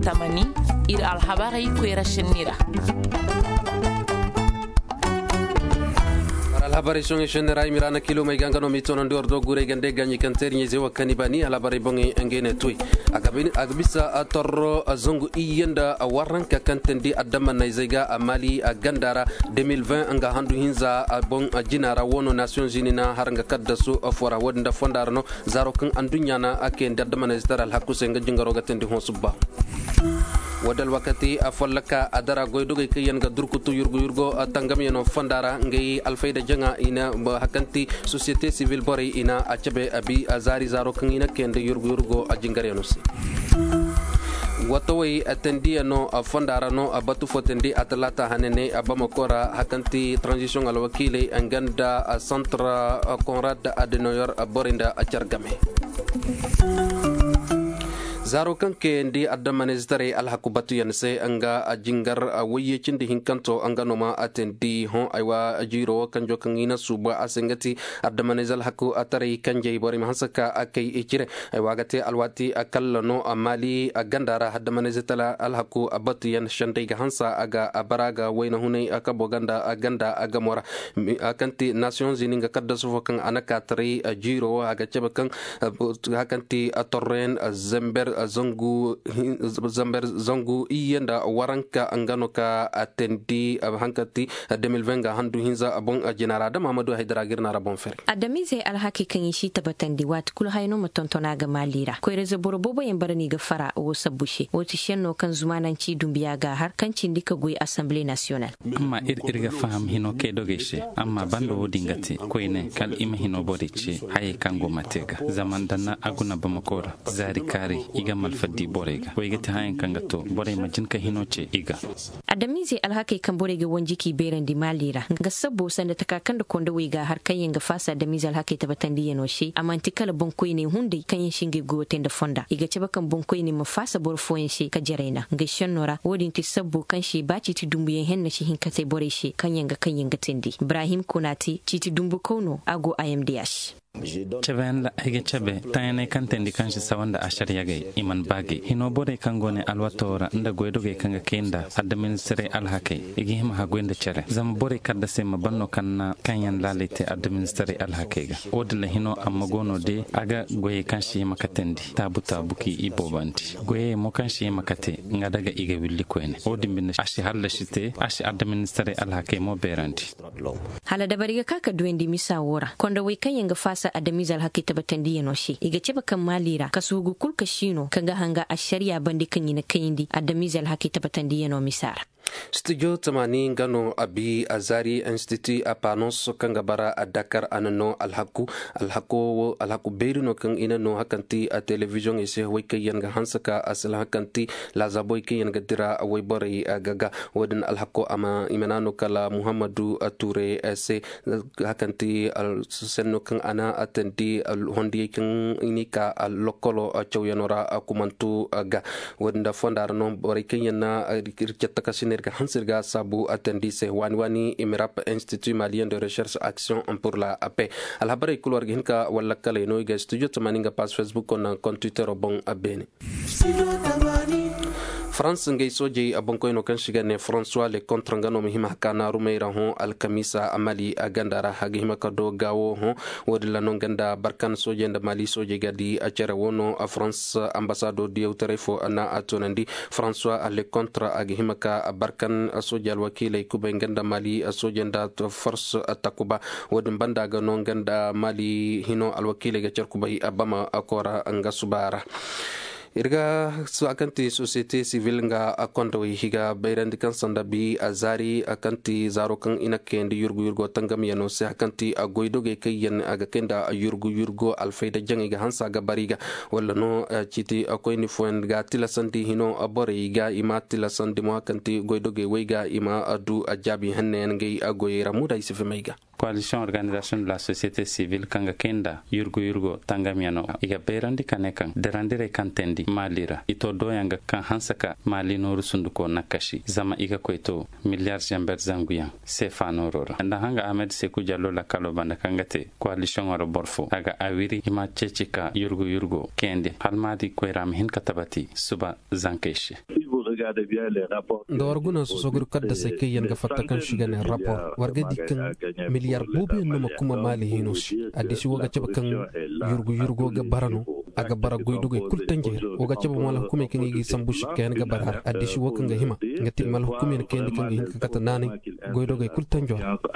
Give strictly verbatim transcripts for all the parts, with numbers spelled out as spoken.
tamani ir alhabarai kwera shinira. Alhabari songe shendera imirana kilo mai gangano mitono ndor do gure gande ganyi kanteri nyeze wa kanibani alhabari bonge ngene tui agabini agbisa atorro azongu iyenda waranka kantendi adama naizega amali agandara deux mille vingt anga handu hinza bon jinara wono Nations Unies na haranga kaddasu afora wadnda fondarno zaro kan andunyana ake ndadama naizara alhakuse ngajingaro gatendi honsubba wadal wakati afallaka adara goydoge kayan ga durkutu yurgo yurgo tangam yeno fandara ngay alfayda janga ina hakanti société civile bori ina achabe abi azari zaro kan ina kende yurgo yurgo ajingare no si watawai atendi no fandara no abatu fotendi atlata hanene abamakora hakanti transition alwakile anganda centre Conrad Adenauer borinda achargame zaro kanke ndi adamane zitare alhakubatu yanse anga ajingar waye chindi hinkanto anga noma atendi hon aywa jiro kanjo kangina suba asengati adamane zalhaku atare kanje bori mahansaka akai ichire aywa gate alwati akallano amali agandara hadamane zitala alhaku abatu yan shandai hansa aga abaraga wayna hunay akaboganda aganda agamora akanti Nations Unies nga kadda sufokan anaka tare jiro aga chebakan hakanti atorren zember zongu zamber zongu iyenda waranka angano ka atendi hankati deux mille vingt ga handu hinza abon general da Mamadou Haidara girna rabon fer adamize alhaki kan yishi tabatandi wat kul hayno mutontona ga malira ko rezo borobobo yambarani ga fara o sabushi woti shenno kan zumananci dumbiya ga har kancin dika goyi Assemblée nationale amma ir irga faham hino ke dogeshe amma bando wodingati koine kal ima hino bodici haye kango matega zaman danna aguna bamakora zari kare iga malfaddi borega wayga hayen kangato bore majinka hinoce iga adamize alhaki kan borega wanjiki berandi malira ga sabbo sanda takakan da konda wayga har kan yanga fasa adamize alhaki tabatandi yano shi amantikala bonkoi ne hunde kan yin shinge goten da fonda iga ce bakan bonkoi ne mafasa borfoyin shi ka jarena ga shannora wodin ti sabbo kan shi baci ti dumbuyen henna shi hinkate bore shi kan yanga kan yanga tindi Ibrahim Konati ci dumbu kono ago I M D H Chaben la ege chabe tayane kantendi kanshi sawanda ashariya gai iman bagi hino bore kangone alwatora nda goydoge kanga kenda adda ministre alhake igi hima hagwende chere zama bore kadda sema banno kanna kanyan lalite adda ministre alhake ga odla hino amma gono de aga goye kanshi makatendi tabuta buki ibobanti goye mo kanshi makate ngadaga iga willi koene odimbin ashi halla shite ashi adda ministre alhake mo beranti hala da bariga kaka duendi misawora konda we kanyanga fasa adamizal haki tabatandi yano shi iga ceba kan malira kasugu kulka shino kanga hanga ashariya bandi kan yina kayindi adamizal haki tabatandi yano misara studio tamani ngano abi azari institute apanos kanga bara a Dakar anano alhaku alhaku alhaku berino kan inano hakanti a television ise wayka yanga hansaka asal hakanti lazaboy ke yanga dira way bari gaga wadin alhaku ama imanano kala Muhammadu Ature ese hakanti al senno kan ana atendi hondi kan inika lokolo chawyanora akumantu aga wadin fondar no bari ke yana kirchata sinerga hansirga sabu atendi se wani wani Imirap Institut Malien de Recherche Action pour la Paix alhabari kulwar ginka wala kale no ga studio tamaninga page Facebook on compte Twitter bon abene France ngay soje abonkoy no kan shiga ne François le contre ngano mihima kana rumeira ho alkamisa amali agandara hagihima kado gawo ho wodila no ganda barkan soje nda Mali soje gadi acere wono a France ambassado di autorefo ana atonandi François le contre agihima ka barkan soje alwakile kuba ganda Mali soje nda force atakuba wodin banda ga no ganda Mali hino alwakile ga cerkuba abama akora angasubara irga su akanti société civile nga akonto higa bayrandi kan sanda bi azari akanti zaro kan ina kendi yurgu yurgo tangam yano se akanti agoydoge kayen aga kenda yurgu yurgo alfayda jangi ga hansa ga bariga wala no chiti akoy ni fuen ga tilasandi hino abore ga ima tilasandi mo akanti goydoge weyga ima adu ajabi hannen ngay agoy ramuda isife meiga coalition organisation de la société civile kanga kenda yurgo yurgo tangamiano iga berandi kanekan derandire kantendi malira ito doyanga kan hansaka mali noru sunduko nakashi zama iga koito milliards jamber zanguyan sefa norora anda hanga Ahmed Sekou Jallo la kalo banda kangate coalition waro borfo aga awiri ima chechika yurgo yurgo kendi halmadi koiram hin katabati suba zankeshi da warguna su sogir kadda sai kai yanga fattakan shiga ne rapport warga dikkan miliyar bobe no makuma mali hinos adisi waga kan yurgu yurgo ga barano aga bara goydo ga kultanje waga ceba mala hukume kan yi sambu shikkan ga barar adisi wakan ga hima ngati mal hukume kan kan hin kata nani goydo ga kultanjo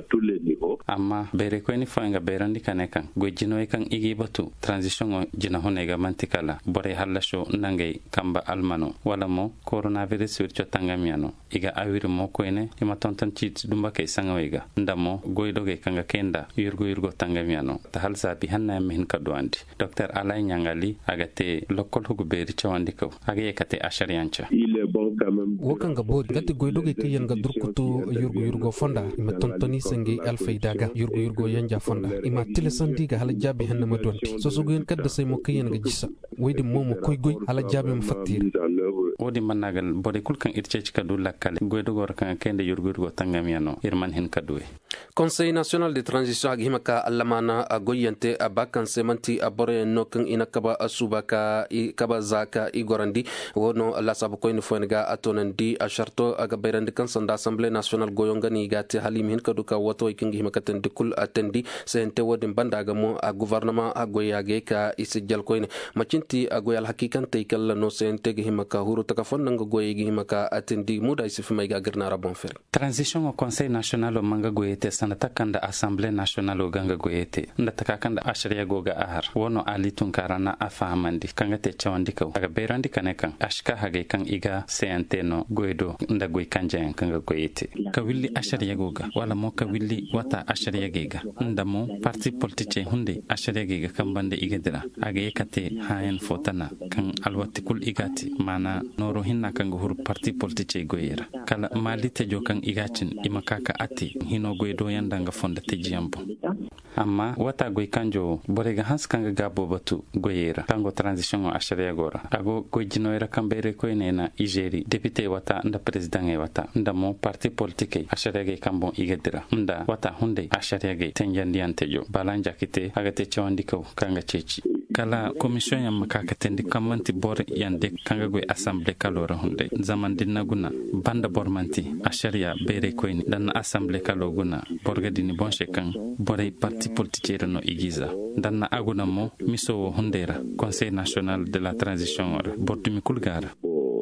amma bere ko ni fanga berandi kanekan gojino kan igi batu transition jina honega mantikala bore hallasho nangay kamba almano wala mo coronavirus wircho tangamiano iga awiri mo ko ene ima tonton chit dumba kay sangawega ndamo goydoge kanga kenda yurgo yurgo tangamiano ta halsa bi hanna men kadwandi dr alay nyangali agate lokol hugo beri chawandi ko age kate ashariyancha wakanga bod gati goydoge kay yanga durkutu yurgo yurgo fonda ima tontoni sangi alfaydaga yurgo yurgo yanja fonda ima tilesandi ga hala jabi hanna madonti so so goyen kadda say mo kayen ga jissa wayde momo koy goy hala jabi mo faktir wodi managal bode kulkan irchech kadu lakkale goydo gor kan kende yurgo yurgo tangamiano irman hen kaduwe Conseil national de transition agihimaka allamana agoyante abakan semanti abore no kan inakaba asubaka ikaba zaka igorandi wono la sabu ko ni fonga atonandi asharto aga berandi kan sanda assemblée nationale goyongani gati halim hin kaduka woto ikingi himakatan dikul atendi sente wodin bandaga mo a gouvernement agoyage ka isijal ko ni macinti agoyal hakikan taykal no sente himaka huru takafon nanga goyegi himaka atendi muda isifmay ga garna rabon fer transition au conseil national o manga goyete sanata kanda assemblée nationale o ganga goyete ndata kanda ashariya goga ahar wono ali tunkarana afahamandi kanga te chawandi ko aga berandi kanekan ashka hage kan iga cnt no goydo nda goy kanja kanga goyete ka willi ashariya goga wala mo ka willi wata ashariya gega ndamo parti politique hunde ashariya gega kan bande igadira aga yekate hayen fotana kan alwati kul igati mana noro hinna kan hur parti politique goyera kala malite jokan igacin imakaka ati hino goydo yandanga fonda tejiyambo amma wata goy kanjo borega hans kanga gabo batu goyera tango transition o ashariya gora ago goyjino era kambere ko enena igeri député wata nda president e wata ndamo parti politique ashariya ge kambo igadira nda wata hunde ashariya ge tenjandi antejo balanja kite agate chawandiko kanga chechi kala commission yam makaka tendi kamanti bor yande kanga goy assemblée kalora hunde zaman dinaguna banda bormanti ashariya bere ko ni dan assemblée kaloguna borgadini bonche kan boray parti politique no igiza dan aguna mo miso hundera conseil national de la transition bordumi kulgara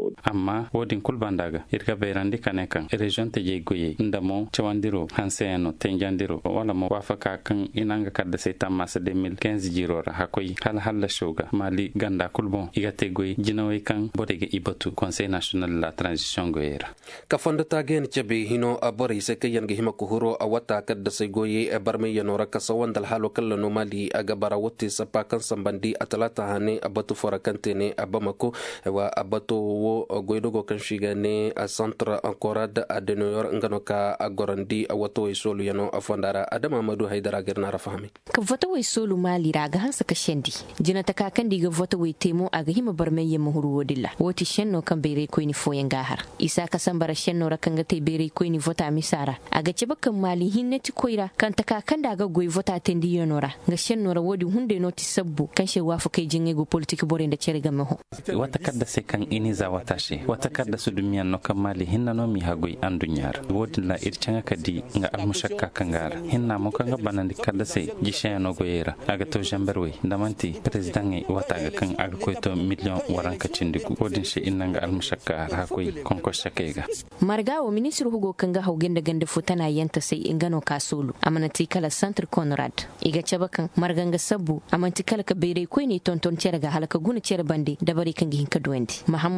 amma wodin kulbandaga irga berandi kanekan region te jegoye ndamo chawandiro hanseno tenjandiro wala mo wafaka kan inanga kadda se tamasa deux mille quinze jirora hakoy hal hal shoga mali ganda kulbon igate goy jinawe kan bodege ibatu conseil national de la transition goyera ka fondata gen chebe hino abori se kayan ge himako huro awata kadda se goye e barme yanora ka sawandal halo kallo no mali aga barawoti sapa kan sambandi atalata hane abatu forakante ne abamako wa abatu wo goydogo kan shiga ne a centre encore da adenoyor ngano ka agorandi a wato solo yano afondara adama madu haidara gerna rafahami ka voto wai solo mali raga hansa ka shendi jina ta kakan diga voto wai temo aga hima barmeye muhuru wodilla woti shenno kan bere ko ni foyen gahar isa ka sambara shenno rakan ga te bere ko ni vota misara aga ce bakan mali hinnati koira kan ta kakan daga goy vota tendi yonora ga shenno ra wodi hunde noti sabbu kan she wafu kai jinge go politique bore da cere ga maho wata kadda se kan iniza wata she wata kadda su dumiya no kamali hinna no mi hagoy andunyar wodin la irchanga kadi nga almushakka kangara hinna mo kanga banandi kadda se jisha no goyera aga to jamberwe ndamanti president ngi wata ga kan aga koy to million waranka cindigu wodin she inanga almushakka hakoy konko shakega marga o ministru hugo kanga hawgenda ganda futana yanta sai ingano kasulu amanati kala centre conrad iga chabakan marganga sabbu amanti kala ka bere koy ni tonton cerga halaka guna cer bande dabari kangi hinka duwendi muhammad ture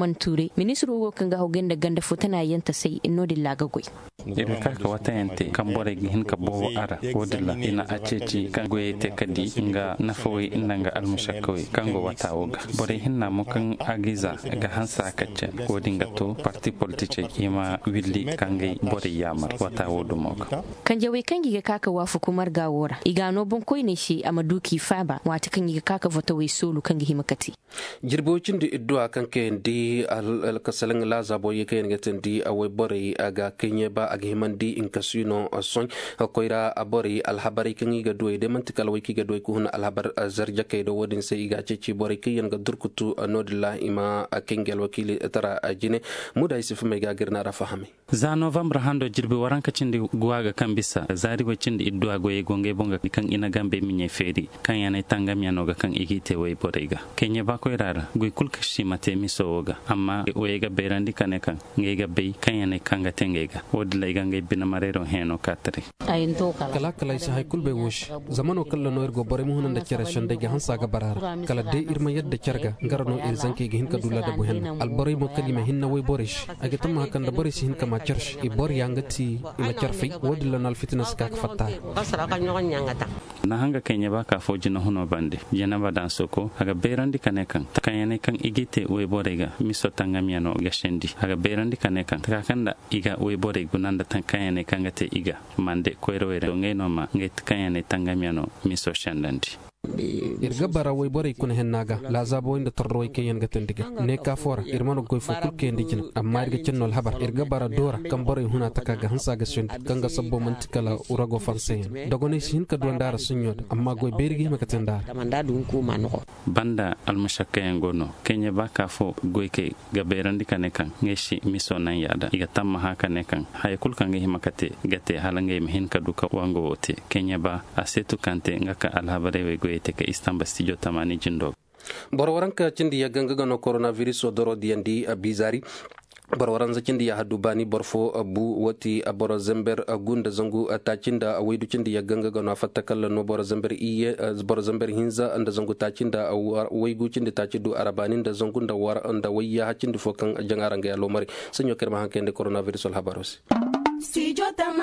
se ministru wo kan ga hogen da ganda futana yanta sai inno dillaga goy iri kaka wata yante kan bore hin ka bo ara wodilla ina aceci kan goye te kadi nga nafawai inanga almushakawai kan go wata oga bore hinna mo kan agiza ga hansa kacce wodinga to parti politice ima willi kangai bore yamar wata wodu moka kan jawe kan giga kaka wafu kumar gawora igano bon koy ne shi amaduki faba wata kan giga kaka voto wai solu kan gihi makati jirbocin da idduwa kan ke ndi al kasalan la zabo yake ne gatin di awai bore aga kenye ba aga himandi in kasino son koira abore alhabari kan giga doy de mantikal wai kiga doy ko hun alhabar zarja kai do wodin sai iga ceci bore kiyan ga durkutu nodilla ima kengel wakili tara ajine muda isif mai ga girna ra fahami za november hando jirbi waranka cindi guwaga kan bisa zari wa cindi idduwa goye gonge bonga kan ina gambe minye feri kan yana tangam ya noga kan igite wai borega kenya ba ko irara goy kulka shi mate miso oga amma wega berandi kane kan ngega be kan yana kanga tengega wodla iganga bina marero heno katri ayin to kala kala kala sai kulbe wosh zamano kallo no ergo bore muhunan da kira shande ga hansa ga barara kala de irma yadda kyarga garano ir zanke ga hinka dula da buhen albore mo kalima hinna wai borish aga tamma kan da borish hinka ma charsh i bor yangati ima charfi wodla nal fitness ka fatta basara kan nyon nyangata na hanga kenya ba ka foji na huno bande jena ba dan soko aga berandi kane kan takayane kan igite wai borega miso tangamiano ga shendi aga berandi kane kan takakanda iga wai bore gunanda tankayane kan gate iga mande koyro were ngeno ma nget kayane tangamiano miso shandandi irga bara way bore kun hennaga la zabo inda torroy kayen gatendiga ne ka fora irmano goy fu kul ken dijin amma irga cennol habar irga bara dora kam bore huna takaga hansa ga sun kanga sabbo mantikala urago fansen dogone sin ka do ndara sunyod amma goy berigi maka tenda manda dun ku manoko banda almushakka ngono kenya baka fo goy ke ga berandi kane kan ngeshi miso nan yada iga tamma ha kane kan hay kul kan ngi makate gate halange hin ka duka wango wote kenya ba asetu kante ngaka alhabare we ete ka istamba studio tamani jindo borwaranka cindi ya ganga no coronavirus odoro diandi bizari barwaran zakin da ya hadu bani barfo abu wati abora zamber gunda zangu tacinda awaidu cindi ya ganga gano fatakalla no bora zamber iye bora zamber hinza anda zangu tacinda waigu cindi tacidu arabanin da zangu da war anda wayya cindi fokan jangaranga ya lomari sanyo kerma hankende coronavirus al habaros Studio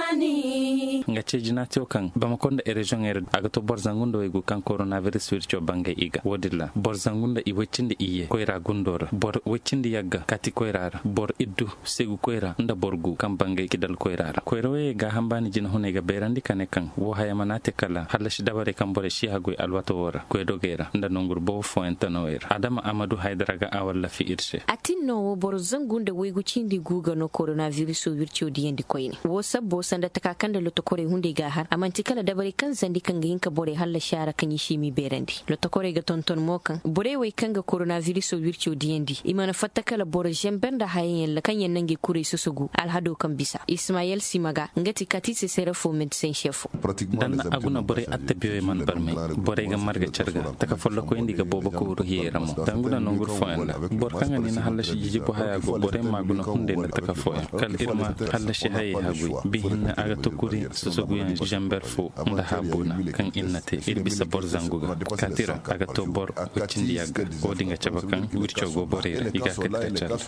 Tamani nga cejina teo kan bamakonda e region er agato borzangunda waygu kan coronavirus wircho bange iga wodilla borzangunda i weccinde iye koyra gundora bor weccinde yagga kati koyrara bor iddu segu koyra nda borgu kan bange kidal koyrara koyra we ga hambani jina hone ga berandi kane kan wo hayamanate kala halashi dabare kan bore shi hagoy alwato wora koy dogera nda nongur bo fo entanoer adama amadou haydara ga awalla fi irse atinno borzangunda waygu cindi guga no coronavirus wircho diyendi koy wo sabbo sanda takakan da lotokore hunde ga har amanti kala dabare kan sandi kan ga yinka bore halla shara kan yi shimi berandi lotokore ga tonton mokan bore wai kan ga coronavirus wircho diyendi imana fatta kala bore jembenda hayen la kan yannan ge kure susugu alhado kan bisa ismail simaga ngati katise serafo medecin chef dan aguna bore attabiyo man barme bore ga marga charga taka follo ko indi ga bobo ko ruhiye ramo danguna nongur foenda bor kan ni na halla shi jibo haya go bore maguna hunde na taka foya kal irma halla shi haye hagui bihin aga tokuri sosogu yan jamber fo nda habuna kan innate irbisa borzanguga katira aga to bor ucindi yaga odinga chabakan wircho go borere iga katira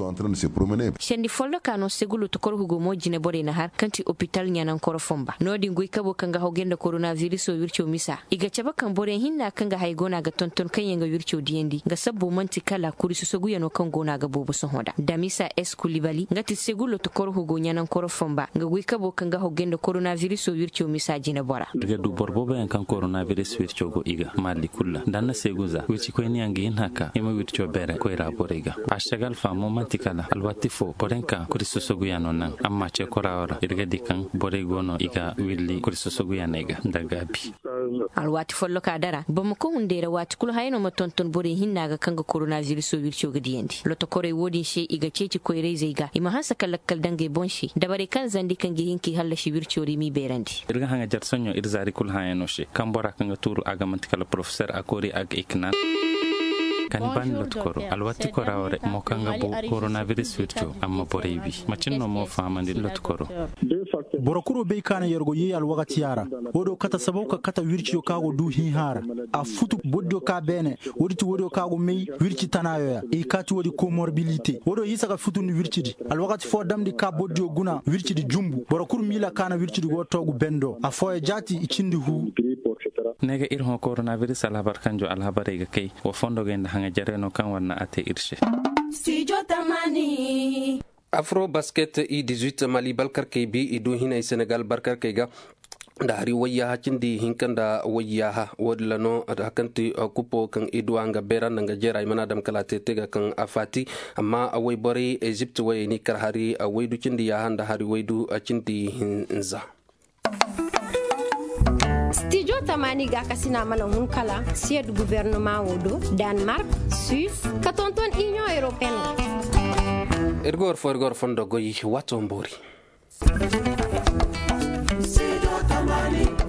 shendi follo kano segulu to korhugo mojine bore na har kanti hospital nyanan korofomba nodi ngui kabo kanga hogenda coronavirus wircho misa iga chabakan bore hinna kanga haygona ga tonton kan yanga wircho diendi ga sabbo manti kala kuri sosogu yano kan gona ga bobo sohoda damisa eskulibali ngati segulu to korhugo nyanan korofomba nga gui kabo kanga hogenda coronavirus wircho misaji na bora daga du borbo bayan kan coronavirus wircho go iga mali kulla danna seguza wici ko ni angi haka ima wircho bere ko ira borega ashagal fa momentikala alwatifo borenka kuriso soguyano nan amma ce korawara irga dikan borego no iga willi kuriso soguyanega daga bi alwati follo ka dara bamu ko hundera wati kul hayno matonton bore hinna ga kanga coronavirus wircho ga diyendi loto kore wodi she iga ceci ko reiga ima hasa kalakkal dange bonshi dabare kan zandi kan hinki halla shi wirchori mi berandi irga hanga jar sonyo irzari kul hayno she kambora kanga turu aga mantikala professeur akori ag ikna kan ban lot koro alwati ko rawre mo kanga bo coronavirus wircho amma borebi macin no mo famandi lot koro borakuro be kana yergo ye al wakati yara wodo kata sabauka kata wirci kago du hin hara a futu boddo ka bene wodi to wodo kago mei wirci tanayo ya e kati wodi comorbidité wodo yisa ka futu ni wirci di al wakati fo damdi ka boddo guna wirci di jumbu borakuro mila kana wirci di gotogu bendo a fo e jati icindi hu nega irho coronavirus alhabar kanjo alhabare ga kai wa fondo ga inda hanga jareno kan wanna ate irshe Studio Tamani Afro Basket i dix-huit Mali balkar kay bi idu hinay Senegal barkar kay ga da hari wayya hakindi hinkanda wayya ha wadlano hakanti kupo kan idu anga beran nga jera imana dam kala tetega kan afati amma away bori Egypt way ni kar hari away du kindi ya handa hari waydu akindi hinza Studio Tamani ga kasina mana hunkala sied gouvernement wodo Denmark Suisse katonton Union Européenne ergor forgor fondo goyi watombori Studio Tamani